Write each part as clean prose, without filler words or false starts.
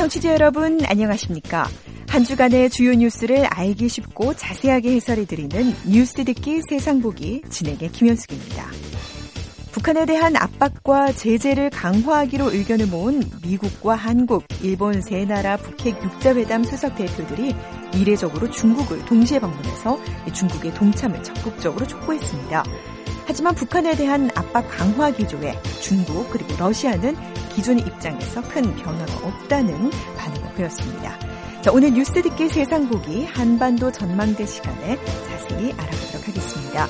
청취자 여러분 안녕하십니까? 한 주간의 주요 뉴스를 알기 쉽고 자세하게 해설해드리는 뉴스 듣기 세상 보기 진행의 김현숙입니다. 북한에 대한 압박과 제재를 강화하기로 의견을 모은 미국과 한국, 일본 세 나라 북핵 육자회담 수석 대표들이 이례적으로 중국을 동시에 방문해서 중국의 동참을 적극적으로 촉구했습니다. 하지만 북한에 대한 압박 강화 기조에 중국 그리고 러시아는 기존 입장에서 큰 변화가 없다는 반응을 보였습니다. 자, 오늘 뉴스 듣기 세상 보기 한반도 전망대 시간에 자세히 알아보도록 하겠습니다.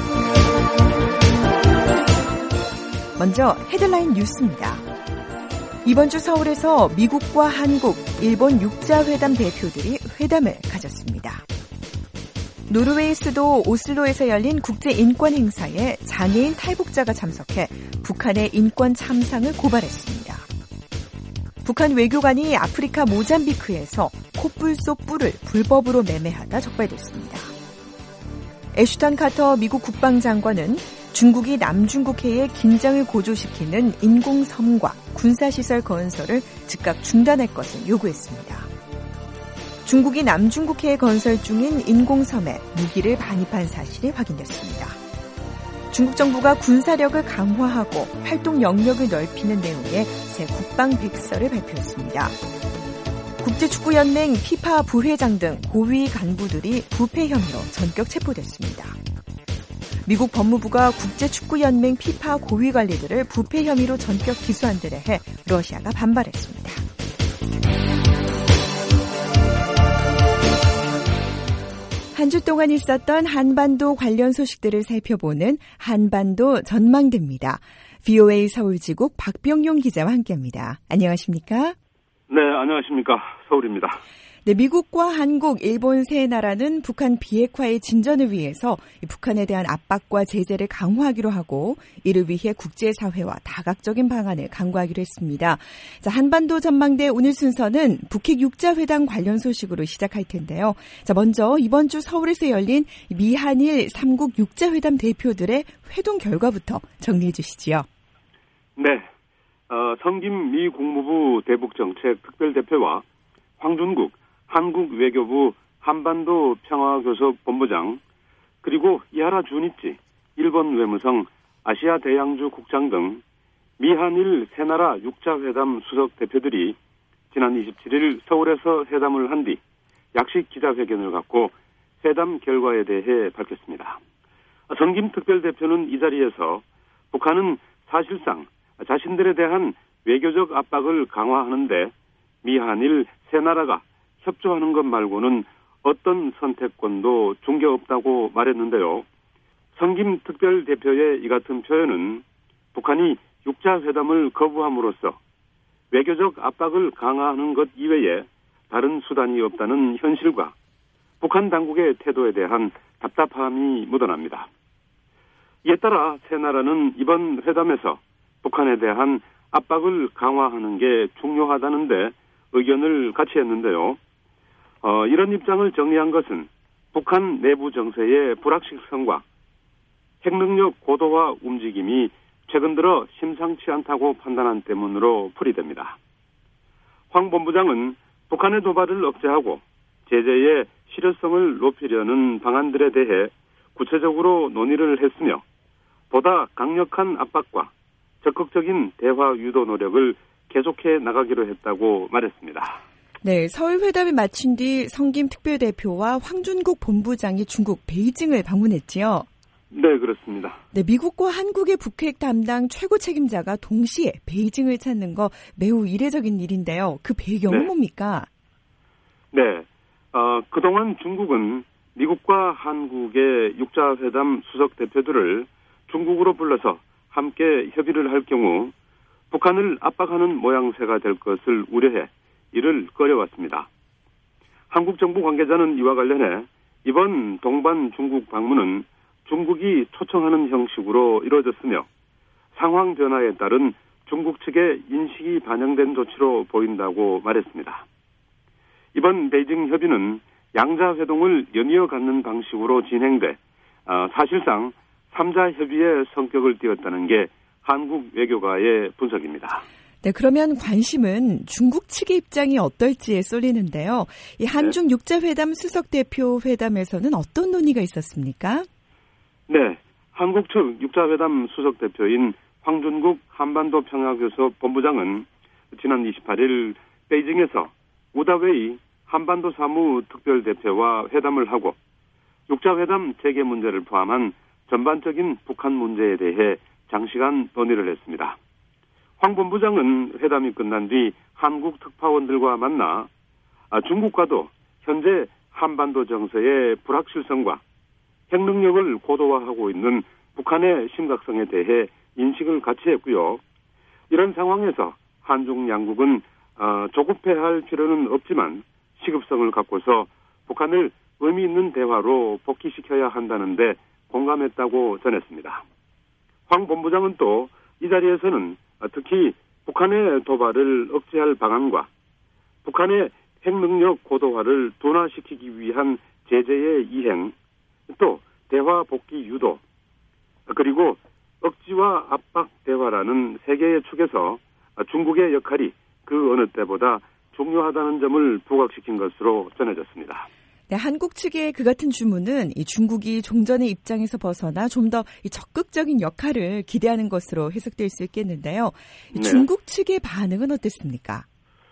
먼저 헤드라인 뉴스입니다. 이번 주 서울에서 미국과 한국, 일본 육자회담 대표들이 회담을 가졌습니다. 노르웨이 수도 오슬로에서 열린 국제인권 행사에 장애인 탈북자가 참석해 북한의 인권 참상을 고발했습니다. 북한 외교관이 아프리카 모잠비크에서 콧불 속 뿔을 불법으로 매매하다 적발됐습니다. 애슈턴 카터 미국 국방장관은 중국이 남중국해의 긴장을 고조시키는 인공섬과 군사시설 건설을 즉각 중단할 것을 요구했습니다. 중국이 남중국해에 건설 중인 인공섬에 무기를 반입한 사실이 확인됐습니다. 중국 정부가 군사력을 강화하고 활동 영역을 넓히는 내용의 새 국방백서를 발표했습니다. 국제축구연맹 피파 부회장 등 고위 간부들이 부패 혐의로 전격 체포됐습니다. 미국 법무부가 국제축구연맹 피파 고위 관리들을 부패 혐의로 전격 기소한 데 대해 러시아가 반발했습니다. 한 주 동안 있었던 한반도 관련 소식들을 살펴보는 한반도 전망대입니다. VOA 서울지국 박병용 기자와 함께합니다. 안녕하십니까? 네, 안녕하십니까. 서울입니다. 네, 미국과 한국, 일본 세 나라는 북한 비핵화의 진전을 위해서 북한에 대한 압박과 제재를 강화하기로 하고 이를 위해 국제사회와 다각적인 방안을 강구하기로 했습니다. 자, 한반도 전망대 오늘 순서는 북핵 육자회담 관련 소식으로 시작할 텐데요. 자, 먼저 이번 주 서울에서 열린 미한일 3국 육자회담 대표들의 회동 결과부터 정리해 주시지요. 네, 성김 미 국무부 대북정책 특별대표와 황준국 한국 외교부 한반도 평화교섭 본부장, 그리고 이하라 주니치 일본 외무성 아시아 대양주 국장 등 미한일 세 나라 육자회담 수석 대표들이 지난 27일 서울에서 회담을 한 뒤 약식 기자회견을 갖고 회담 결과에 대해 밝혔습니다. 성김 특별대표는 이 자리에서 북한은 사실상 자신들에 대한 외교적 압박을 강화하는데 미한일 세 나라가 협조하는 것 말고는 어떤 선택권도 준 게 없다고 말했는데요. 성김 특별대표의 이 같은 표현은 북한이 육자회담을 거부함으로써 외교적 압박을 강화하는 것 이외에 다른 수단이 없다는 현실과 북한 당국의 태도에 대한 답답함이 묻어납니다. 이에 따라 세 나라는 이번 회담에서 북한에 대한 압박을 강화하는 게 중요하다는데 의견을 같이 했는데요. 이런 입장을 정리한 것은 북한 내부 정세의 불확실성과 핵능력 고도화 움직임이 최근 들어 심상치 않다고 판단한 때문으로 풀이됩니다. 황 본부장은 북한의 도발을 억제하고 제재의 실효성을 높이려는 방안들에 대해 구체적으로 논의를 했으며 보다 강력한 압박과 적극적인 대화 유도 노력을 계속해 나가기로 했다고 말했습니다. 네, 서울 회담을 마친 뒤 성김 특별대표와 황준국 본부장이 중국 베이징을 방문했지요. 네, 그렇습니다. 네, 미국과 한국의 북핵 담당 최고 책임자가 동시에 베이징을 찾는 거 매우 이례적인 일인데요. 그 배경은 뭡니까? 네, 그동안 중국은 미국과 한국의 육자회담 수석 대표들을 중국으로 불러서 함께 협의를 할 경우 북한을 압박하는 모양새가 될 것을 우려해 이를 꺼려왔습니다. 한국 정부 관계자는 이와 관련해 이번 동반 중국 방문은 중국이 초청하는 형식으로 이루어졌으며 상황 변화에 따른 중국 측의 인식이 반영된 조치로 보인다고 말했습니다. 이번 베이징 협의는 양자 회동을 연이어 갖는 방식으로 진행돼 사실상 3자 협의의 성격을 띄었다는 게 한국 외교가의 분석입니다. 네, 그러면 관심은 중국 측의 입장이 어떨지에 쏠리는데요. 이 한중 육자회담 수석대표 회담에서는 어떤 논의가 있었습니까? 네, 한국 측 육자회담 수석대표인 황준국 한반도 평화교섭 본부장은 지난 28일 베이징에서 우다웨이 한반도 사무 특별대표와 회담을 하고 육자회담 재개 문제를 포함한 전반적인 북한 문제에 대해 장시간 논의를 했습니다. 황 본부장은 회담이 끝난 뒤 한국 특파원들과 만나 중국과도 현재 한반도 정세의 불확실성과 핵능력을 고도화하고 있는 북한의 심각성에 대해 인식을 같이 했고요. 이런 상황에서 한중 양국은 조급해할 필요는 없지만 시급성을 갖고서 북한을 의미 있는 대화로 복귀시켜야 한다는데 공감했다고 전했습니다. 황 본부장은 또 이 자리에서는 특히 북한의 도발을 억제할 방안과 북한의 핵능력 고도화를 둔화시키기 위한 제재의 이행, 또 대화 복귀 유도, 그리고 억지와 압박 대화라는 세 개의 축에서 중국의 역할이 그 어느 때보다 중요하다는 점을 부각시킨 것으로 전해졌습니다. 네, 한국 측의 그 같은 주문은 이 중국이 종전의 입장에서 벗어나 좀 더 적극적인 역할을 기대하는 것으로 해석될 수 있겠는데요. 네. 중국 측의 반응은 어땠습니까?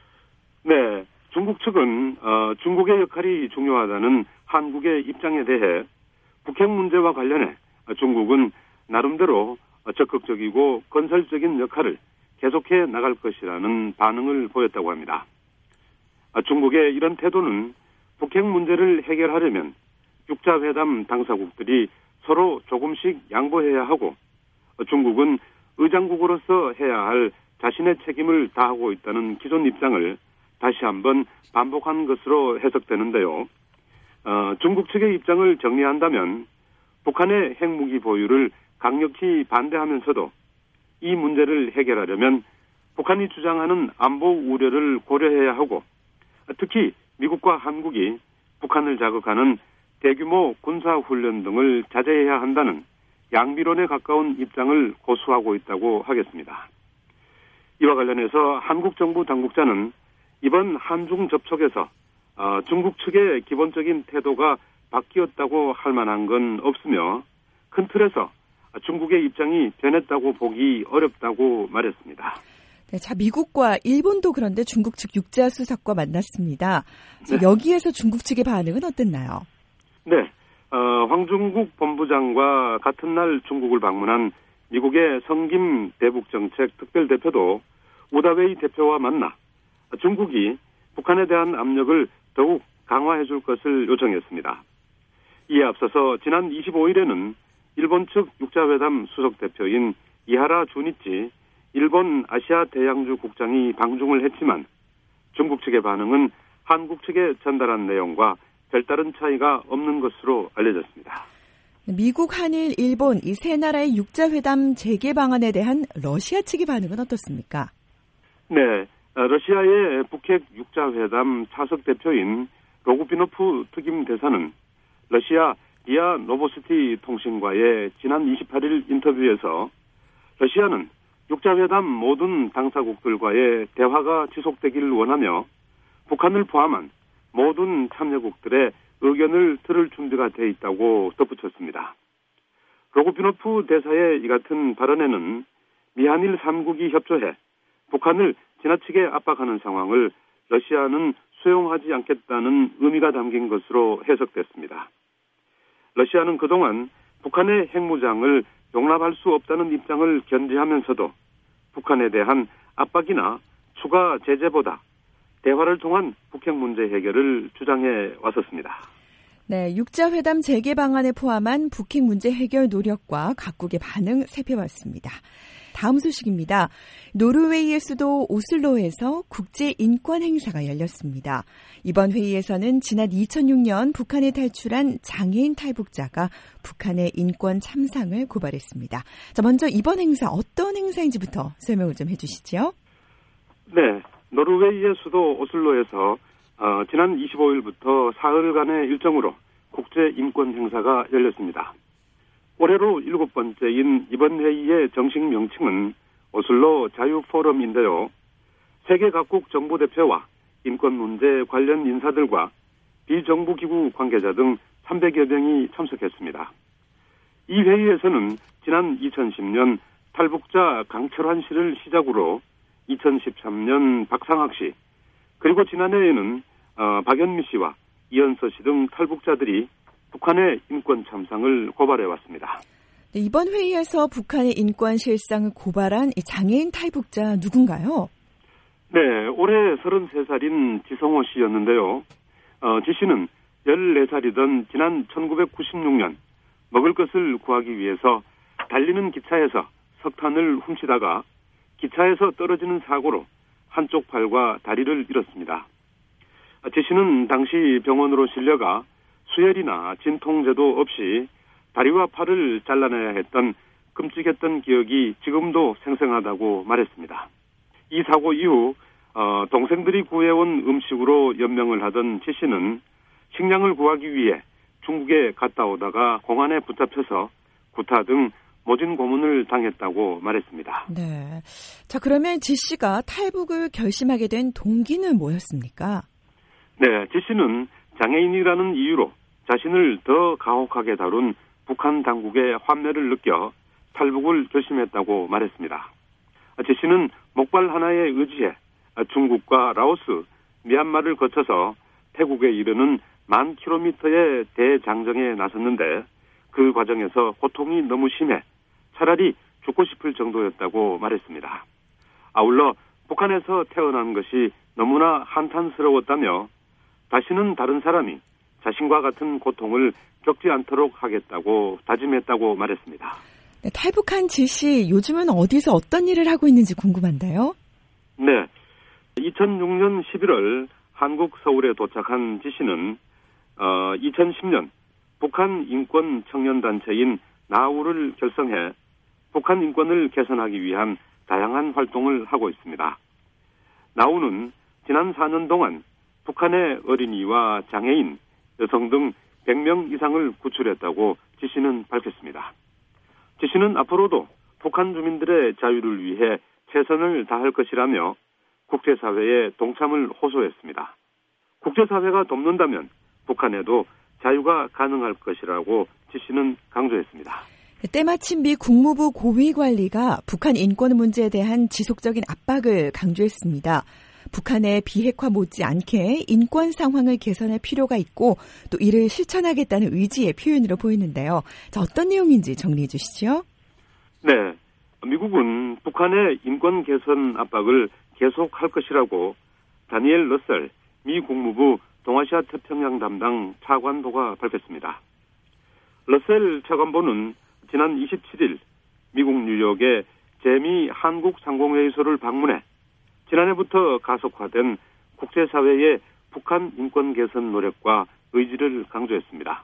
네, 중국 측은 중국의 역할이 중요하다는 한국의 입장에 대해 북핵 문제와 관련해 중국은 나름대로 적극적이고 건설적인 역할을 계속해 나갈 것이라는 반응을 보였다고 합니다. 중국의 이런 태도는 북핵 문제를 해결하려면 육자회담 당사국들이 서로 조금씩 양보해야 하고 중국은 의장국으로서 해야 할 자신의 책임을 다하고 있다는 기존 입장을 다시 한번 반복한 것으로 해석되는데요. 중국 측의 입장을 정리한다면 북한의 핵무기 보유를 강력히 반대하면서도 이 문제를 해결하려면 북한이 주장하는 안보 우려를 고려해야 하고 특히 미국과 한국이 북한을 자극하는 대규모 군사훈련 등을 자제해야 한다는 양비론에 가까운 입장을 고수하고 있다고 하겠습니다. 이와 관련해서 한국 정부 당국자는 이번 한중 접촉에서 중국 측의 기본적인 태도가 바뀌었다고 할 만한 건 없으며 큰 틀에서 중국의 입장이 변했다고 보기 어렵다고 말했습니다. 네, 자, 미국과 일본도 그런데 중국 측 육자 수석과 만났습니다. 네. 여기에서 중국 측의 반응은 어땠나요? 네, 황준국 본부장과 같은 날 중국을 방문한 미국의 성김 대북정책 특별대표도 우다웨이 대표와 만나 중국이 북한에 대한 압력을 더욱 강화해 줄 것을 요청했습니다. 이에 앞서서 지난 25일에는 일본 측 육자회담 수석대표인 이하라 주니치 일본 아시아 대양주 국장이 방중을 했지만 중국 측의 반응은 한국 측에 전달한 내용과 별다른 차이가 없는 것으로 알려졌습니다. 미국, 한일, 일본 이 세 나라의 육자회담 재개 방안에 대한 러시아 측의 반응은 어떻습니까? 네, 러시아의 북핵 육자회담 차석 대표인 로구피노프 특임 대사는 러시아 리아 노보스티 통신과의 지난 28일 인터뷰에서 러시아는 육자회담 모든 당사국들과의 대화가 지속되기를 원하며 북한을 포함한 모든 참여국들의 의견을 들을 준비가 돼 있다고 덧붙였습니다. 로구피노프 대사의 이 같은 발언에는 미한일 3국이 협조해 북한을 지나치게 압박하는 상황을 러시아는 수용하지 않겠다는 의미가 담긴 것으로 해석됐습니다. 러시아는 그동안 북한의 핵무장을 용납할 수 없다는 입장을 견지하면서도 북한에 대한 압박이나 추가 제재보다 대화를 통한 북핵 문제 해결을 주장해 왔었습니다. 네, 육자회담 재개 방안에 포함한 북핵 문제 해결 노력과 각국의 반응 살펴봤습니다. 다음 소식입니다. 노르웨이의 수도 오슬로에서 국제인권 행사가 열렸습니다. 이번 회의에서는 지난 2006년 북한에 탈출한 장애인 탈북자가 북한의 인권 참상을 고발했습니다. 자, 먼저 이번 행사 어떤 행사인지부터 설명을 좀 해주시죠. 네, 노르웨이의 수도 오슬로에서 지난 25일부터 사흘간의 일정으로 국제인권 행사가 열렸습니다. 올해로 7번째인 이번 회의의 정식 명칭은 오슬로 자유포럼인데요. 세계 각국 정부대표와 인권 문제 관련 인사들과 비정부기구 관계자 등 300여 명이 참석했습니다. 이 회의에서는 지난 2010년 탈북자 강철환 씨를 시작으로 2013년 박상학 씨, 그리고 지난해에는 박연미 씨와 이현서 씨 등 탈북자들이 북한의 인권 참상을 고발해왔습니다. 네, 이번 회의에서 북한의 인권 실상을 고발한 장애인 탈북자 누군가요? 네, 올해 33살인 지성호 씨였는데요. 지 씨는 14살이던 지난 1996년 먹을 것을 구하기 위해서 달리는 기차에서 석탄을 훔치다가 기차에서 떨어지는 사고로 한쪽 팔과 다리를 잃었습니다. 지 씨는 당시 병원으로 실려가 수혈이나 진통제도 없이 다리와 팔을 잘라내야 했던 끔찍했던 기억이 지금도 생생하다고 말했습니다. 이 사고 이후 동생들이 구해온 음식으로 연명을 하던 지 씨는 식량을 구하기 위해 중국에 갔다 오다가 공안에 붙잡혀서 구타 등 모진 고문을 당했다고 말했습니다. 네. 자, 그러면 지 씨가 탈북을 결심하게 된 동기는 뭐였습니까? 네, 지 씨는 장애인이라는 이유로 자신을 더 가혹하게 다룬 북한 당국의 환멸을 느껴 탈북을 결심했다고 말했습니다. 지 씨는 목발 하나에 의지해 중국과 라오스, 미얀마를 거쳐서 태국에 이르는 10,000km의 대장정에 나섰는데 그 과정에서 고통이 너무 심해 차라리 죽고 싶을 정도였다고 말했습니다. 아울러 북한에서 태어난 것이 너무나 한탄스러웠다며 다시는 다른 사람이 자신과 같은 고통을 겪지 않도록 하겠다고 다짐했다고 말했습니다. 네, 탈북한 지 씨, 요즘은 어디서 어떤 일을 하고 있는지 궁금한데요. 네, 2006년 11월 한국 서울에 도착한 지 씨는 2010년 북한 인권 청년단체인 나우를 결성해 북한 인권을 개선하기 위한 다양한 활동을 하고 있습니다. 나우는 지난 4년 동안 북한의 어린이와 장애인, 여성 등 100명 이상을 구출했다고 지 씨는 밝혔습니다. 지 씨는 앞으로도 북한 주민들의 자유를 위해 최선을 다할 것이라며 국제사회의 동참을 호소했습니다. 국제사회가 돕는다면 북한에도 자유가 가능할 것이라고 지 씨는 강조했습니다. 때마침 미 국무부 고위관리가 북한 인권 문제에 대한 지속적인 압박을 강조했습니다. 북한의 비핵화 못지않게 인권 상황을 개선할 필요가 있고 또 이를 실천하겠다는 의지의 표현으로 보이는데요. 자, 어떤 내용인지 정리해 주시죠. 네, 미국은 북한의 인권 개선 압박을 계속할 것이라고 다니엘 러셀 미 국무부 동아시아 태평양 담당 차관보가 밝혔습니다. 러셀 차관보는 지난 27일 미국 뉴욕의 재미 한국상공회의소를 방문해 지난해부터 가속화된 국제사회의 북한 인권 개선 노력과 의지를 강조했습니다.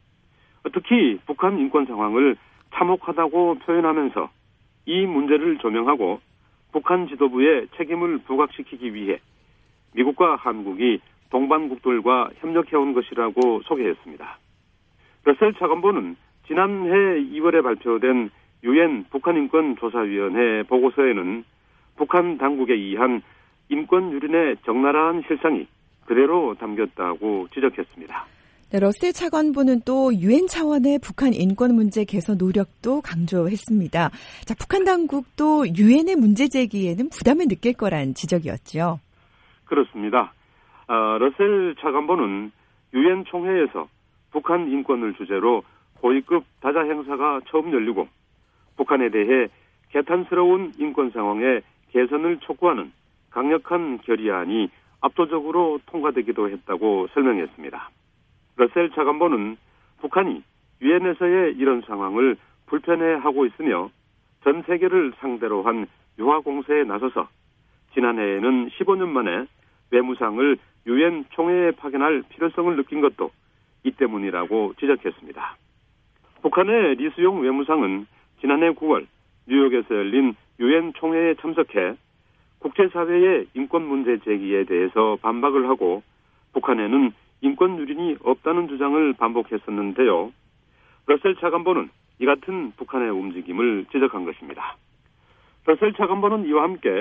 특히 북한 인권 상황을 참혹하다고 표현하면서 이 문제를 조명하고 북한 지도부의 책임을 부각시키기 위해 미국과 한국이 동반국들과 협력해온 것이라고 소개했습니다. 러셀 차관보는 지난해 2월에 발표된 유엔 북한인권조사위원회 보고서에는 북한 당국에 의한 인권 유린의 적나라한 실상이 그대로 담겼다고 지적했습니다. 네, 러셀 차관보는 또 유엔 차원의 북한 인권 문제 개선 노력도 강조했습니다. 자, 북한 당국도 유엔의 문제 제기에는 부담을 느낄 거란 지적이었죠. 그렇습니다. 러셀 차관보는 유엔 총회에서 북한 인권을 주제로 고위급 다자 행사가 처음 열리고 북한에 대해 개탄스러운 인권 상황의 개선을 촉구하는 강력한 결의안이 압도적으로 통과되기도 했다고 설명했습니다. 러셀 차관보는 북한이 유엔에서의 이런 상황을 불편해하고 있으며 전 세계를 상대로 한 유화 공세에 나서서 지난해에는 15년 만에 외무상을 유엔 총회에 파견할 필요성을 느낀 것도 이 때문이라고 지적했습니다. 북한의 리수용 외무상은 지난해 9월 뉴욕에서 열린 유엔 총회에 참석해 국제사회의 인권 문제 제기에 대해서 반박을 하고 북한에는 인권 유린이 없다는 주장을 반복했었는데요. 러셀 차관보는 이 같은 북한의 움직임을 지적한 것입니다. 러셀 차관보는 이와 함께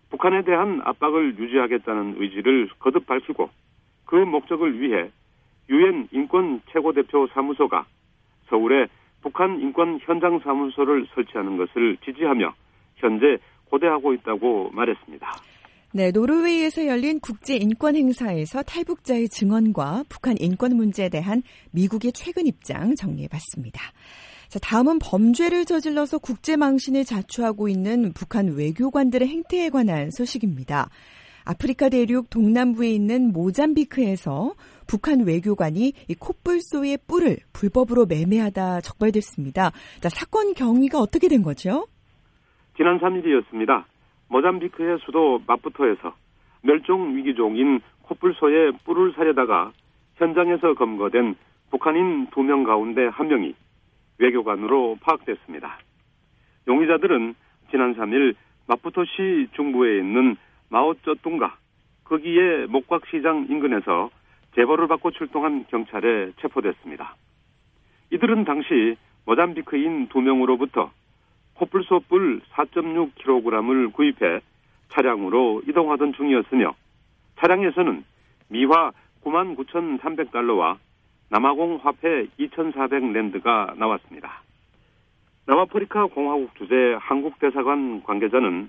북한에 대한 압박을 유지하겠다는 의지를 거듭 밝히고 그 목적을 위해 유엔 인권 최고대표 사무소가 서울에 북한 인권 현장 사무소를 설치하는 것을 지지하며 현재 고대하고 있다고 말했습니다. 네, 노르웨이에서 열린 국제 인권 행사에서 탈북자의 증언과 북한 인권 문제에 대한 미국의 최근 입장 정리해봤습니다. 자, 다음은 범죄를 저질러서 국제망신을 자초하고 있는 북한 외교관들의 행태에 관한 소식입니다. 아프리카 대륙 동남부에 있는 모잠비크에서 북한 외교관이 이 콧불소의 뿔을 불법으로 매매하다 적발됐습니다. 자, 사건 경위가 어떻게 된 거죠? 지난 3일이었습니다. 모잠비크의 수도 마푸토에서 멸종 위기종인 콧불소의 뿔을 사려다가 현장에서 검거된 북한인 2명 가운데 1명이 외교관으로 파악됐습니다. 용의자들은 지난 3일 마푸토시 중부에 있는 마오쩌둥가 거기에 목각시장 인근에서 제보를 받고 출동한 경찰에 체포됐습니다. 이들은 당시 모잠비크인 2명으로부터 콧불소 뿔 4.6kg을 구입해 차량으로 이동하던 중이었으며 차량에서는 미화 99,300달러와 남아공 화폐 2,400랜드가 나왔습니다. 남아프리카 공화국 주재 한국 대사관 관계자는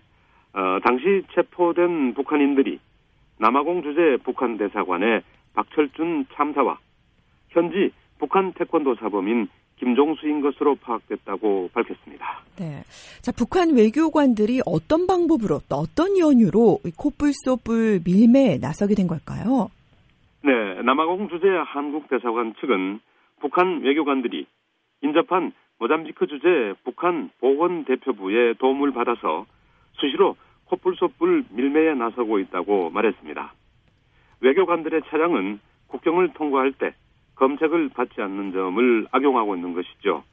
당시 체포된 북한인들이 남아공 주재 북한 대사관의 박철준 참사와 현지 북한 태권도 사범인 김종수인 것으로 파악됐다고 밝혔습니다. 네, 자, 북한 외교관들이 어떤 방법으로 또 어떤 연유로 콧불소 뿔 밀매에 나서게 된 걸까요? 네, 남아공 주재 한국 대사관 측은 북한 외교관들이 인접한 모잠비크 주재 북한 보건대표부의 도움을 받아서 수시로 콧불소 뿔 밀매에 나서고 있다고 말했습니다. 외교관들의 차량은 국경을 통과할 때 검색을 받지 않는 점을 악용하고 있는 것이죠.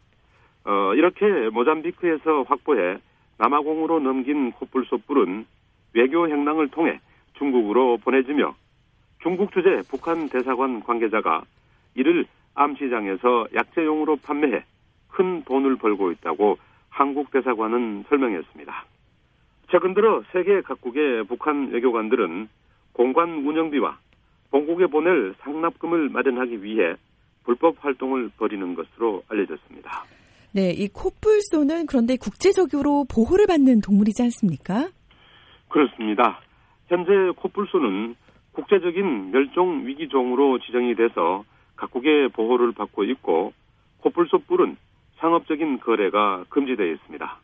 이렇게 모잠비크에서 확보해 남아공으로 넘긴 콧불소 뿔은 외교 행랑을 통해 중국으로 보내지며 중국 주재 북한 대사관 관계자가 이를 암시장에서 약재용으로 판매해 큰 돈을 벌고 있다고 한국 대사관은 설명했습니다. 최근 들어 세계 각국의 북한 외교관들은 공관 운영비와 본국에 보낼 상납금을 마련하기 위해 불법 활동을 벌이는 것으로 알려졌습니다. 네, 이 콧불소는 그런데 국제적으로 보호를 받는 동물이지 않습니까? 그렇습니다. 현재 콧불소는 국제적인 멸종 위기종으로 지정이 돼서 각국의 보호를 받고 있고 콧불소 뿔은 상업적인 거래가 금지되어 있습니다.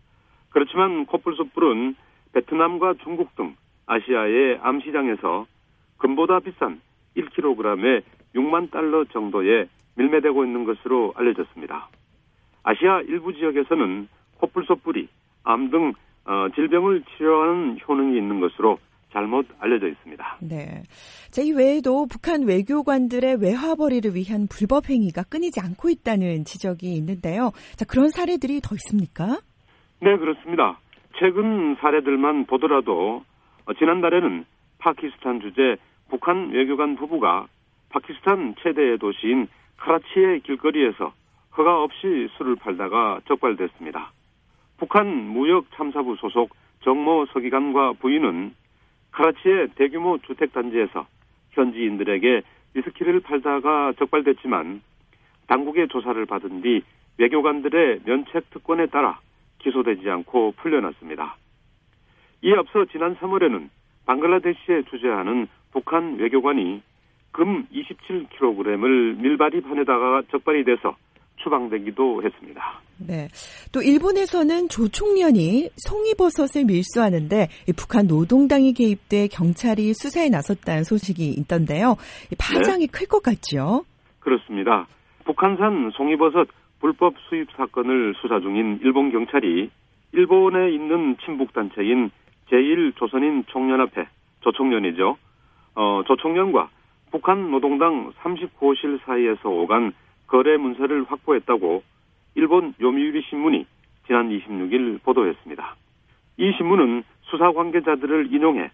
그렇지만 콧불소 뿔은 베트남과 중국 등 아시아의 암시장에서 금보다 비싼 1kg에 6만 달러 정도에 밀매되고 있는 것으로 알려졌습니다. 아시아 일부 지역에서는 콧불소 뿔이 암 등 질병을 치료하는 효능이 있는 것으로 잘못 알려져 있습니다. 네. 자, 이 외에도 북한 외교관들의 외화벌이를 위한 불법 행위가 끊이지 않고 있다는 지적이 있는데요. 자, 그런 사례들이 더 있습니까? 네, 그렇습니다. 최근 사례들만 보더라도 지난달에는 파키스탄 주재 북한 외교관 부부가 파키스탄 최대의 도시인 카라치의 길거리에서 허가 없이 술을 팔다가 적발됐습니다. 북한 무역참사부 소속 정모 서기관과 부인은 카라치의 대규모 주택단지에서 현지인들에게 위스키를 팔다가 적발됐지만 당국의 조사를 받은 뒤 외교관들의 면책 특권에 따라 기소되지 않고 풀려났습니다. 이에 앞서 지난 3월에는 방글라데시에 주재하는 북한 외교관이 금 27kg을 밀바리 판에다가 적발이 돼서 추방되기도 했습니다. 네. 또 일본에서는 조총련이 송이버섯을 밀수하는데 북한 노동당이 개입돼 경찰이 수사에 나섰다는 소식이 있던데요. 파장이 클 것 같죠? 그렇습니다. 북한산 송이버섯 불법 수입 사건을 수사 중인 일본 경찰이 일본에 있는 친북단체인 제1조선인 총연합회, 조총련이죠. 조총련과 북한 노동당 39호실 사이에서 오간 거래 문서를 확보했다고 일본 요미우리 신문이 지난 26일 보도했습니다. 이 신문은 수사 관계자들을 인용해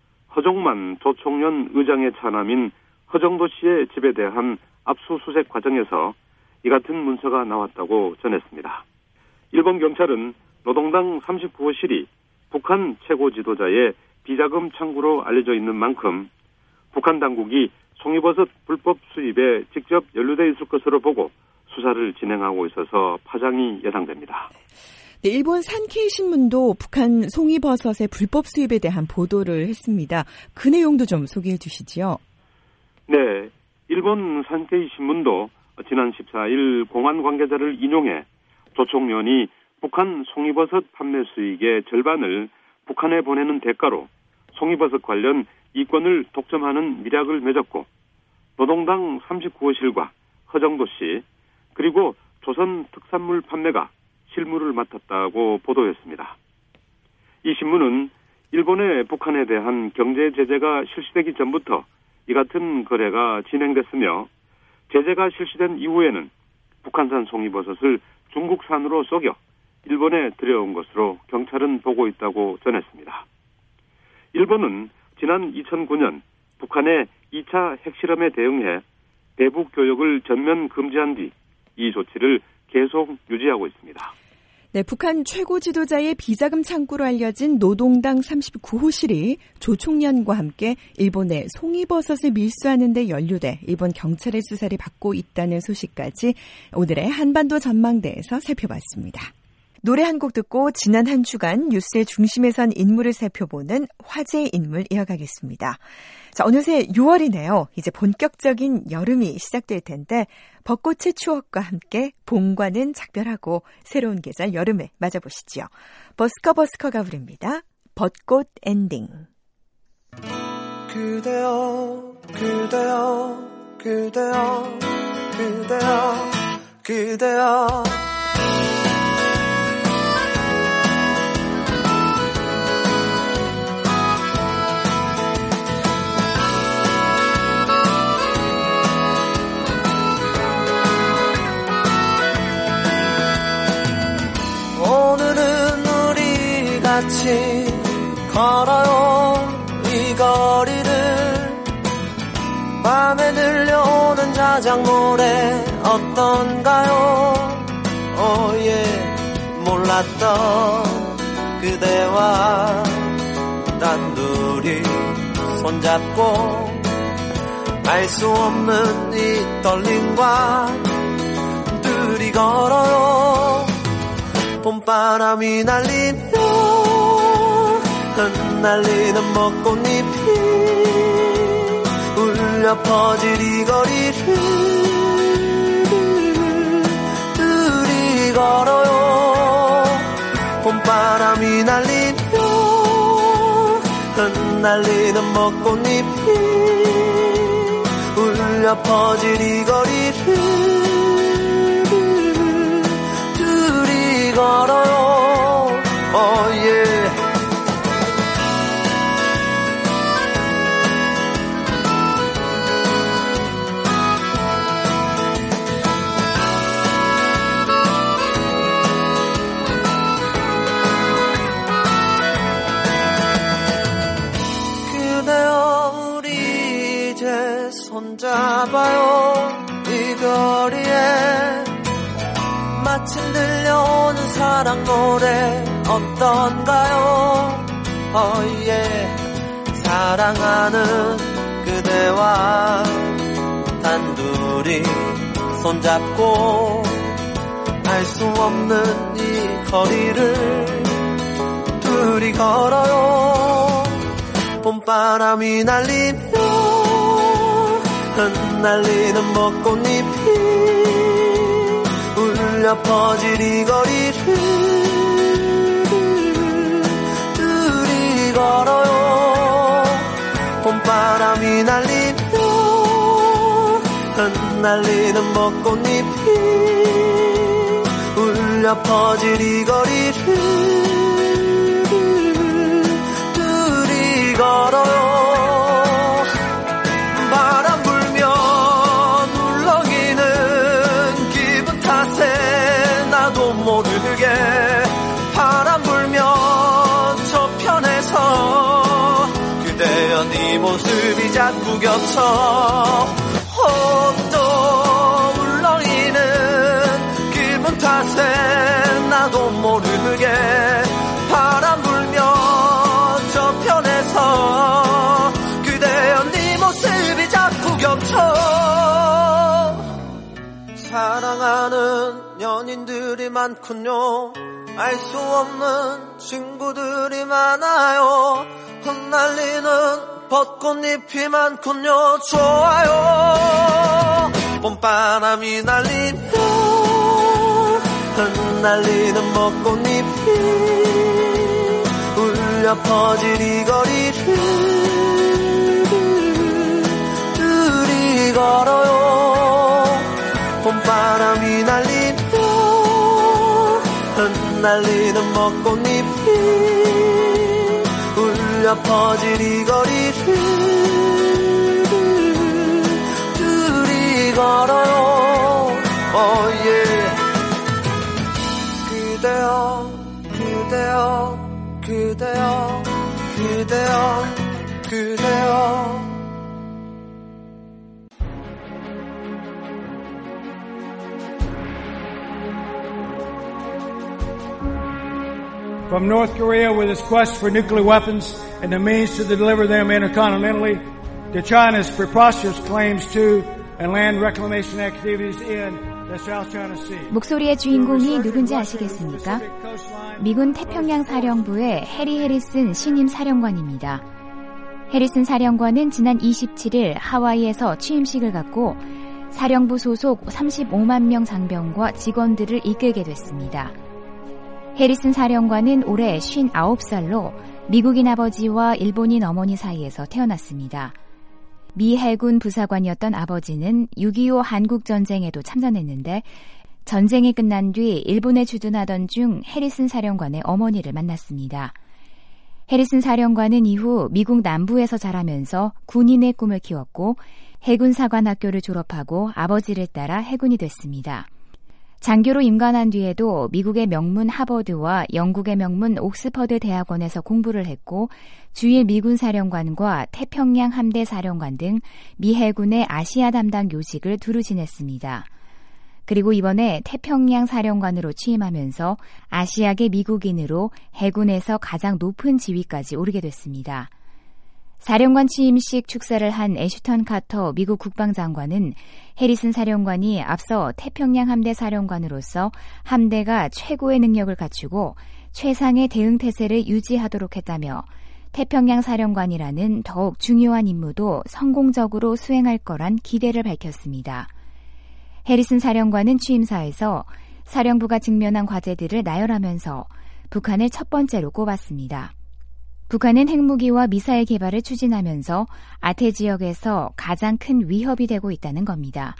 허정만 조총련 의장의 차남인 허정도 씨의 집에 대한 압수수색 과정에서 이 같은 문서가 나왔다고 전했습니다. 일본 경찰은 노동당 39호실이 북한 최고 지도자의 비자금 창구로 알려져 있는 만큼 북한 당국이 송이버섯 불법 수입에 직접 연루돼 있을 것으로 보고 수사를 진행하고 있어서 파장이 예상됩니다. 네, 일본 산케이 신문도 북한 송이버섯의 불법 수입에 대한 보도를 했습니다. 그 내용도 좀 소개해 주시지요. 네, 일본 산케이 신문도 지난 14일 공안 관계자를 인용해 조 총련이 북한 송이버섯 판매 수익의 절반을 북한에 보내는 대가로 송이버섯 관련 이권을 독점하는 밀약을 맺었고 노동당 39호실과 허정도 씨 그리고 조선 특산물 판매가 실무를 맡았다고 보도했습니다. 이 신문은 일본의 북한에 대한 경제 제재가 실시되기 전부터 이 같은 거래가 진행됐으며 제재가 실시된 이후에는 북한산 송이버섯을 중국산으로 속여 일본에 들여온 것으로 경찰은 보고 있다고 전했습니다. 일본은 지난 2009년 북한의 2차 핵실험에 대응해 대북 교역을 전면 금지한 뒤 이 조치를 계속 유지하고 있습니다. 네, 북한 최고 지도자의 비자금 창구로 알려진 노동당 39호실이 조 총련과 함께 일본에 송이버섯을 밀수하는 데 연루돼 일본 경찰의 수사를 받고 있다는 소식까지 오늘의 한반도 전망대에서 살펴봤습니다. 노래 한 곡 듣고 지난 한 주간 뉴스의 중심에 선 인물을 살펴보는 화제의 인물 이어가겠습니다. 자, 어느새 6월이네요. 이제 본격적인 여름이 시작될 텐데 벚꽃의 추억과 함께 봄과는 작별하고 새로운 계절 여름을 맞아보시죠. 버스커가 부릅니다. 벚꽃 엔딩. 그대여 그대여 그대여 그대여 그대여 같이 걸어요 이 거리를 밤에 들려오는 자작 노래 어떤가요 몰랐던 그대와 단둘이 손잡고 알 수 없는 이 떨림과 둘이 걸어요 봄바람이 날리며 흩날리는 벚꽃잎이 울려 퍼질 이 거리를 둘이 걸어요 봄바람이 날리며 흩날리는 벚꽃잎이 울려 퍼질 이 거리를 둘이 걸어요 그대여 우리 이제 손잡아요 이 거리에 마침 들려오는 사랑 노래 어떤가요 사랑하는 그대와 단둘이 손잡고 알 수 없는 이 거리를 둘이 걸어요 봄바람이 날리며 흩날리는 벚꽃잎이 울려 퍼질 이 거리를 둘이 걸어요 봄바람이 날리며 흩날리는 벚꽃잎이 울려 퍼질 이 거리를 둘이 걸어요 바람 불면 울렁이는 기분 탓에 나도 모르게 바람 불면 저편에서 그대여 네 모습이 자꾸 겹쳐 또 울렁이는 기분 탓에 나도 모르게 바람 불면 저편에서 고민들이 많군요. 알 수 없는 친구들이 많아요. 흩날리는 벚꽃잎이 많군요. 좋아요. 봄바람이 날리며 흩날리는 벚꽃잎이 울려 퍼질 이 거리를 둘이 걸어요. 봄바람이 날리며 흩날리는 벚꽃잎이 울려 퍼질 이 거리를 둘이 걸어요. Oh yeah. 그대여 그대여 그대여 그대여 그대여. From North Korea with its quest for nuclear weapons and the means to deliver them intercontinentally, to China's preposterous claims to and land reclamation activities in the South China Sea. 목소리의 주인공이 누군지 아시겠습니까? 미군 태평양 사령부의 해리 해리슨 신임 사령관입니다. 해리슨 사령관은 지난 27일 하와이에서 취임식을 갖고 사령부 소속 35만 명 장병과 직원들을 이끌게 됐습니다. 해리슨 사령관은 올해 59살로 미국인 아버지와 일본인 어머니 사이에서 태어났습니다. 미 해군 부사관이었던 아버지는 6.25 한국전쟁에도 참전했는데 전쟁이 끝난 뒤 일본에 주둔하던 중 해리슨 사령관의 어머니를 만났습니다. 해리슨 사령관은 이후 미국 남부에서 자라면서 군인의 꿈을 키웠고 해군사관학교를 졸업하고 아버지를 따라 해군이 됐습니다. 장교로 임관한 뒤에도 미국의 명문 하버드와 영국의 명문 옥스퍼드 대학원에서 공부를 했고 주일 미군 사령관과 태평양 함대 사령관 등 미 해군의 아시아 담당 요직을 두루 지냈습니다. 그리고 이번에 태평양 사령관으로 취임하면서 아시아계 미국인으로 해군에서 가장 높은 지위까지 오르게 됐습니다. 사령관 취임식 축사를 한 애슈턴 카터 미국 국방장관은 해리슨 사령관이 앞서 태평양 함대 사령관으로서 함대가 최고의 능력을 갖추고 최상의 대응 태세를 유지하도록 했다며 태평양 사령관이라는 더욱 중요한 임무도 성공적으로 수행할 거란 기대를 밝혔습니다. 해리슨 사령관은 취임사에서 사령부가 직면한 과제들을 나열하면서 북한을 첫 번째로 꼽았습니다. 북한은 핵무기와 미사일 개발을 추진하면서 아태 지역에서 가장 큰 위협이 되고 있다는 겁니다.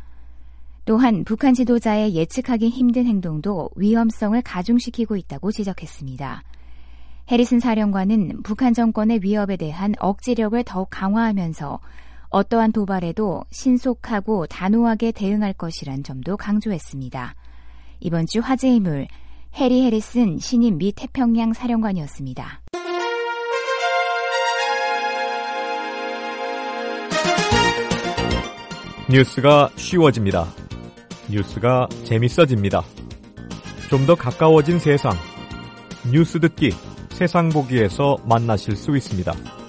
또한 북한 지도자의 예측하기 힘든 행동도 위험성을 가중시키고 있다고 지적했습니다. 해리슨 사령관은 북한 정권의 위협에 대한 억지력을 더욱 강화하면서 어떠한 도발에도 신속하고 단호하게 대응할 것이란 점도 강조했습니다. 이번 주 화제의 물, 해리 해리슨 신임 미 태평양 사령관이었습니다. 뉴스가 쉬워집니다. 뉴스가 재밌어집니다. 좀 더 가까워진 세상. 뉴스 듣기, 세상 보기에서 만나실 수 있습니다.